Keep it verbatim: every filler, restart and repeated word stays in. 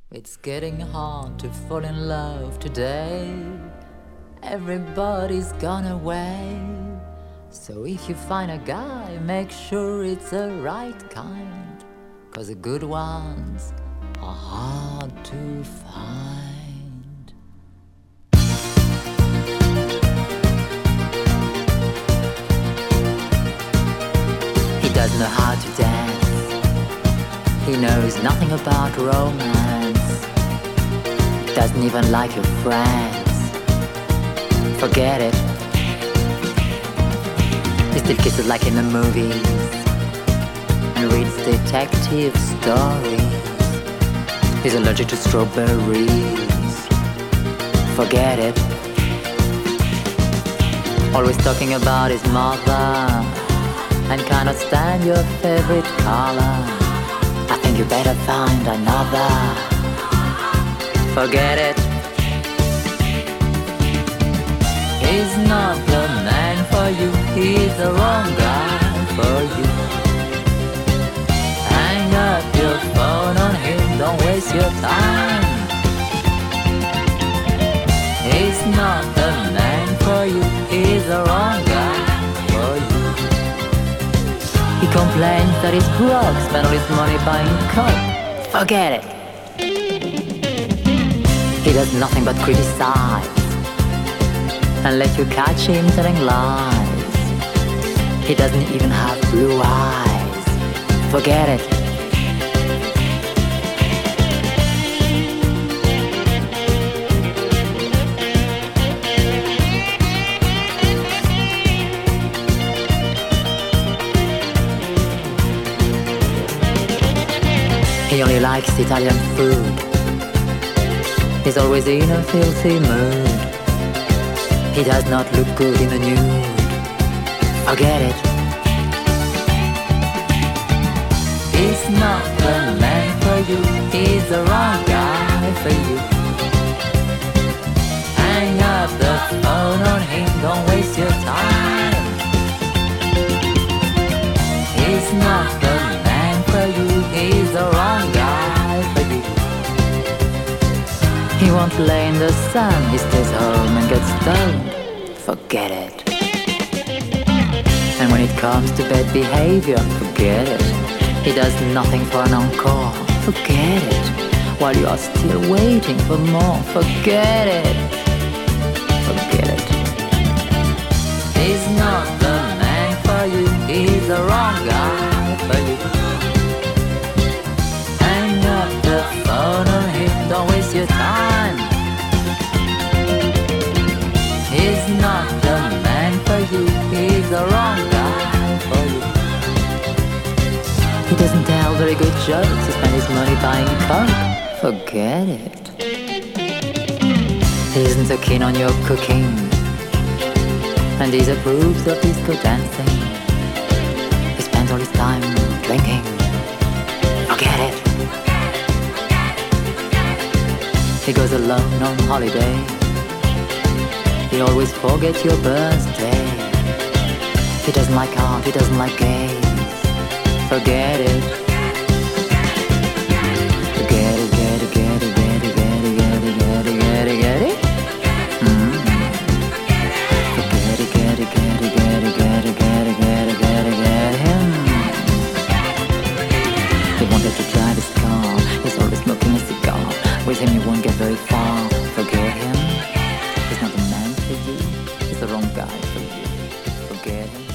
It's getting hard to fall in love today. Everybody's gone away. So if you find a guy, make sure it's the right kind, 'cause the good ones are hard to find. He doesn't know how to dance. He knows nothing about romance. Doesn't even like your friends. Forget it. He still kisses like in the movies and reads detective stories. He's allergic to strawberries. Forget it. Always talking about his mother and cannot stand your favorite color. I think you better find another. Forget it. He's not the man for you. He's the wrong guy for you. Hang up your phone on him. Don't waste your time. He's not the man for you. He's the wrong guy for you. He complains that he's broke, spent all his money buying coke. Forget it. He does nothing but criticize and let you catch him telling lies. He doesn't even have blue eyes. Forget it. He only likes Italian food. He's always in a filthy mood. He does not look good in the nude. Forget it. He's not the man for you. He's the wrong guy for you. Hang up the phone on him. Don't waste your time. He's not the man for you. He's the wrong guy for you. He won't lay in the sun. He stays home and gets stoned. Forget it. And when it comes to bad behavior, forget it. He does nothing for an encore. Forget it. While you are still waiting for more, forget it. Forget it. He's not the man for you. He's the wrong guy for you. Hang up the phone on him. Don't waste your time. He's not the man for you. He's the wrong guy for you. He doesn't tell very good jokes. He spends his money buying coke. Forget it. He isn't so keen on your cooking and disapproves of disco dancing. He spends all his time drinking. Forget it. He goes alone on holiday. He always forgets your birthday. He doesn't like art, he doesn't like gays. Forget it. Forget it, get it, get it, get it, get it, get it, get it, get it, get it. Mm. Forget it, get it, get it, get it, get it, get it, get it, get it, get him. He wanted to drive his car. He's always smoking a cigar. With him you won't get very far. Forget him. He's not the man for you. He's the wrong guy for you. Forget him.